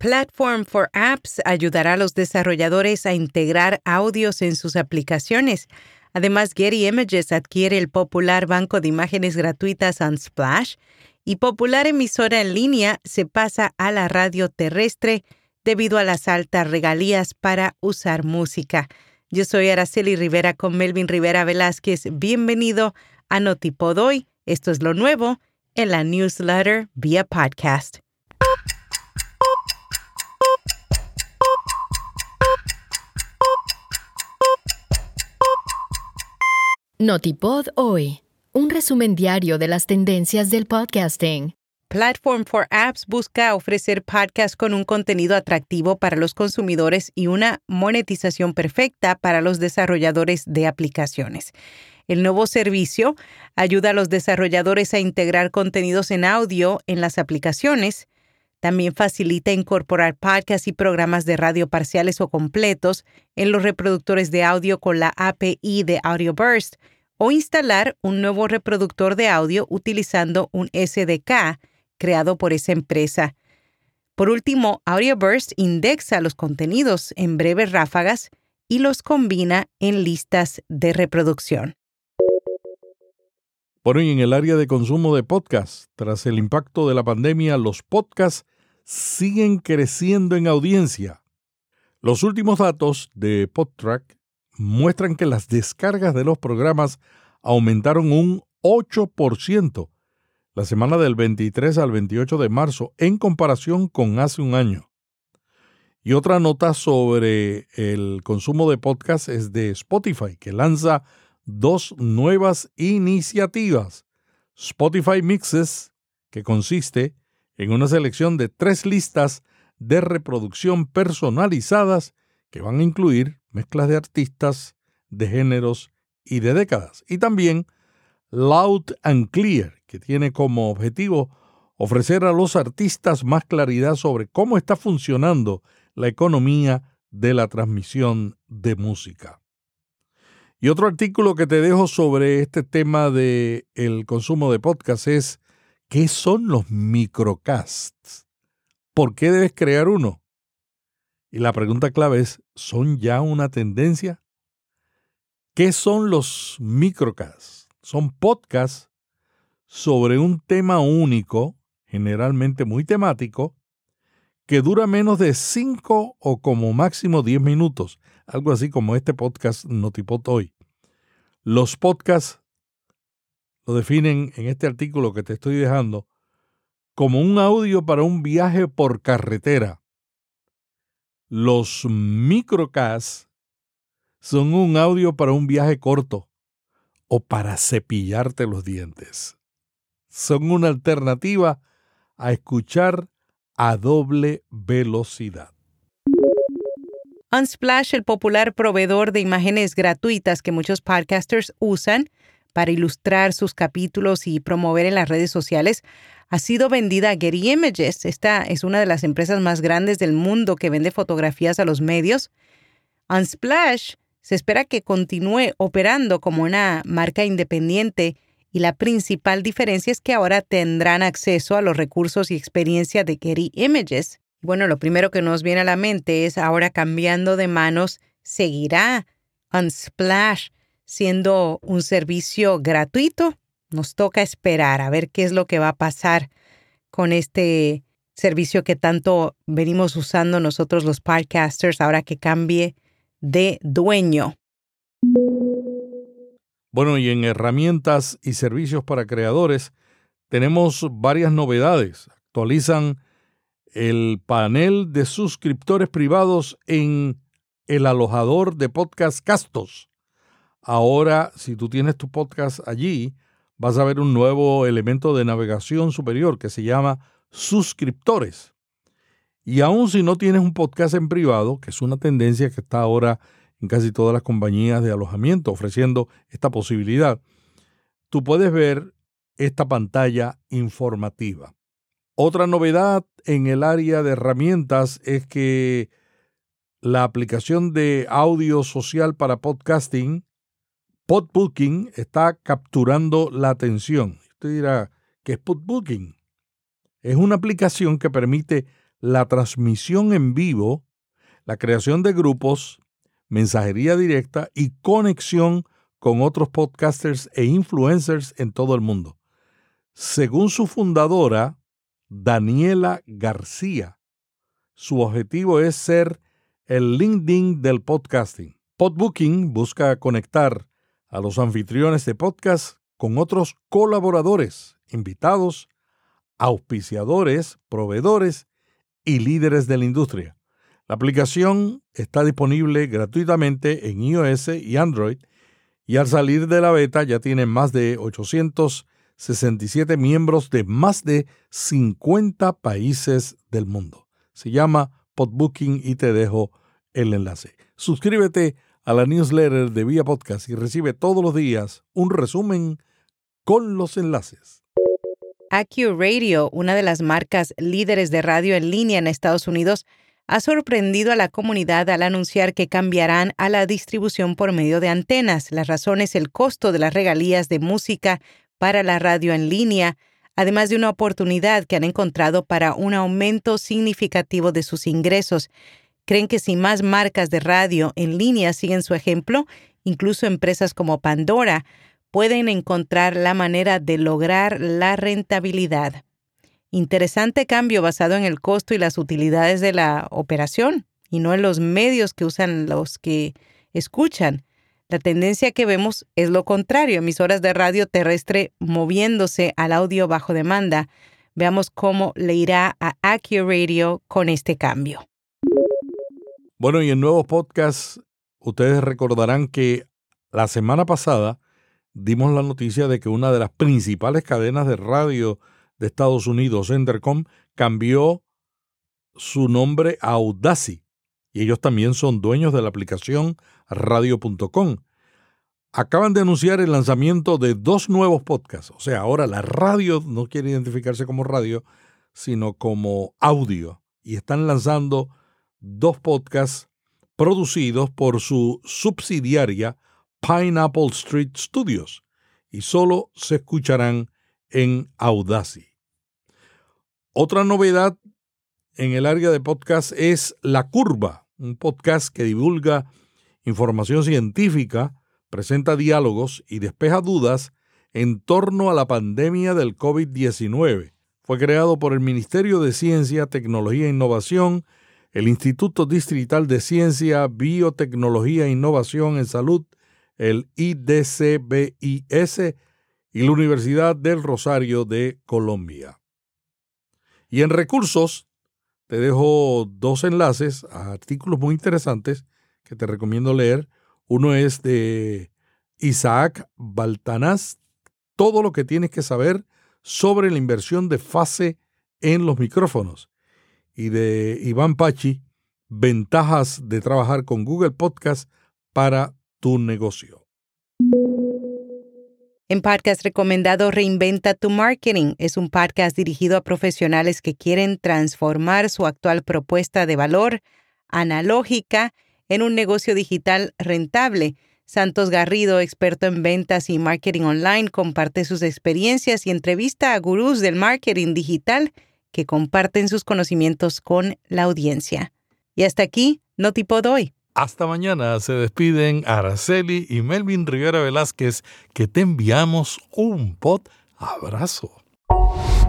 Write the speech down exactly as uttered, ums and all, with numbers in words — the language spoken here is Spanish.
Platform for Apps ayudará a los desarrolladores a integrar audios en sus aplicaciones. Además, Getty Images adquiere el popular banco de imágenes gratuitas Unsplash y popular emisora en línea se pasa a la radio terrestre debido a las altas regalías para usar música. Yo soy Araceli Rivera con Melvin Rivera Velázquez. Bienvenido a Notipod Hoy. Esto es lo nuevo en la newsletter vía podcast. Notipod Hoy, un resumen diario de las tendencias del podcasting. Platform for Apps busca ofrecer podcasts con un contenido atractivo para los consumidores y una monetización perfecta para los desarrolladores de aplicaciones. El nuevo servicio ayuda a los desarrolladores a integrar contenidos en audio en las aplicaciones. También facilita incorporar podcasts y programas de radio parciales o completos en los reproductores de audio con la A P I de AudioBurst o instalar un nuevo reproductor de audio utilizando un S D K creado por esa empresa. Por último, AudioBurst indexa los contenidos en breves ráfagas y los combina en listas de reproducción. Por hoy en el área de consumo de podcasts, tras el impacto de la pandemia, los podcasts siguen creciendo en audiencia. Los últimos datos de Podtrac muestran que las descargas de los programas aumentaron un ocho por ciento la semana del veintitrés al veintiocho de marzo en comparación con hace un año. Y otra nota sobre el consumo de podcasts es de Spotify, que lanza dos nuevas iniciativas. Spotify Mixes, que consiste en una selección de tres listas de reproducción personalizadas que van a incluir mezclas de artistas, de géneros y de décadas. Y también Loud and Clear, que tiene como objetivo ofrecer a los artistas más claridad sobre cómo está funcionando la economía de la transmisión de música. Y otro artículo que te dejo sobre este tema del consumo de podcast es ¿qué son los microcasts? ¿Por qué debes crear uno? Y la pregunta clave es, ¿son ya una tendencia? ¿Qué son los microcasts? Son podcasts sobre un tema único, generalmente muy temático, que dura menos de cinco o como máximo diez minutos, algo así como este podcast Notipod Hoy. Los podcasts lo definen en este artículo que te estoy dejando como un audio para un viaje por carretera. Los microcasts son un audio para un viaje corto o para cepillarte los dientes. Son una alternativa a escuchar a doble velocidad. Unsplash, el popular proveedor de imágenes gratuitas que muchos podcasters usan para ilustrar sus capítulos y promover en las redes sociales, ha sido vendida a Getty Images. Esta es una de las empresas más grandes del mundo que vende fotografías a los medios. Unsplash se espera que continúe operando como una marca independiente y la principal diferencia es que ahora tendrán acceso a los recursos y experiencia de Getty Images. Bueno, lo primero que nos viene a la mente es ahora cambiando de manos, ¿seguirá Unsplash siendo un servicio gratuito? Nos toca esperar a ver qué es lo que va a pasar con este servicio que tanto venimos usando nosotros los podcasters ahora que cambie de dueño. Bueno, y en herramientas y servicios para creadores tenemos varias novedades. Actualizan el panel de suscriptores privados en el alojador de podcast Castos. Ahora, si tú tienes tu podcast allí, vas a ver un nuevo elemento de navegación superior que se llama suscriptores. Y aun si no tienes un podcast en privado, que es una tendencia que está ahora en casi todas las compañías de alojamiento ofreciendo esta posibilidad, tú puedes ver esta pantalla informativa. Otra novedad en el área de herramientas es que la aplicación de audio social para podcasting, Podbooking, está capturando la atención. Usted dirá, ¿qué es Podbooking? Es una aplicación que permite la transmisión en vivo, la creación de grupos, mensajería directa y conexión con otros podcasters e influencers en todo el mundo. Según su fundadora, Daniela García, su objetivo es ser el LinkedIn del podcasting. Podbooking busca conectar a los anfitriones de podcast con otros colaboradores, invitados, auspiciadores, proveedores y líderes de la industria. La aplicación está disponible gratuitamente en iOS y Android y al salir de la beta ya tiene más de ochocientos sesenta y siete miembros de más de cincuenta países del mundo. Se llama Podbooking y te dejo el enlace. Suscríbete a la newsletter de Vía Podcast y recibe todos los días un resumen con los enlaces. AccuRadio, una de las marcas líderes de radio en línea en Estados Unidos, ha sorprendido a la comunidad al anunciar que cambiarán a la distribución por medio de antenas. La razón es el costo de las regalías de música para la radio en línea, además de una oportunidad que han encontrado para un aumento significativo de sus ingresos. Creen que si más marcas de radio en línea siguen su ejemplo, incluso empresas como Pandora, pueden encontrar la manera de lograr la rentabilidad. Interesante cambio basado en el costo y las utilidades de la operación, y no en los medios que usan los que escuchan. La tendencia que vemos es lo contrario, emisoras de radio terrestre moviéndose al audio bajo demanda. Veamos cómo le irá a AccuRadio con este cambio. Bueno, y en nuevos podcasts, ustedes recordarán que la semana pasada dimos la noticia de que una de las principales cadenas de radio de Estados Unidos, Entercom, cambió su nombre a Audacy. Y ellos también son dueños de la aplicación radio punto com. Acaban de anunciar el lanzamiento de dos nuevos podcasts. O sea, ahora la radio no quiere identificarse como radio, sino como audio. Y están lanzando dos podcasts producidos por su subsidiaria Pineapple Street Studios. Y solo se escucharán en Audacy. Otra novedad en el área de podcast es La Curva, un podcast que divulga información científica, presenta diálogos y despeja dudas en torno a la pandemia del covid diecinueve. Fue creado por el Ministerio de Ciencia, Tecnología e Innovación, el Instituto Distrital de Ciencia, Biotecnología e Innovación en Salud, el I D C B I S, y la Universidad del Rosario de Colombia. Y en recursos, te dejo dos enlaces a artículos muy interesantes que te recomiendo leer. Uno es de Isaac Baltanás, todo lo que tienes que saber sobre la inversión de fase en los micrófonos. Y de Iván Pachi, ventajas de trabajar con Google Podcast para tu negocio. En podcast recomendado Reinventa tu Marketing. Es un podcast dirigido a profesionales que quieren transformar su actual propuesta de valor analógica en un negocio digital rentable. Santos Garrido, experto en ventas y marketing online, comparte sus experiencias y entrevista a gurús del marketing digital que comparten sus conocimientos con la audiencia. Y hasta aquí, Notipod hoy. Hasta mañana. Se despiden Araceli y Melvin Rivera Velázquez, que te enviamos un pod abrazo.